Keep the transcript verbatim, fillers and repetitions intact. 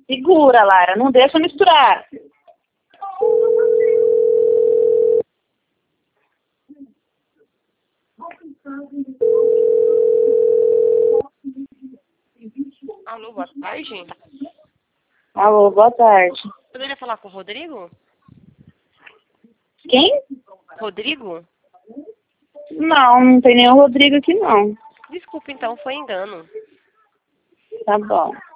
Segura, Lara, não deixa misturar. Alô, boa tarde. Alô, boa tarde. Poderia falar com o Rodrigo? Quem? Rodrigo? Não, não tem nenhum Rodrigo aqui não. Desculpa, então, foi engano. Tá bom.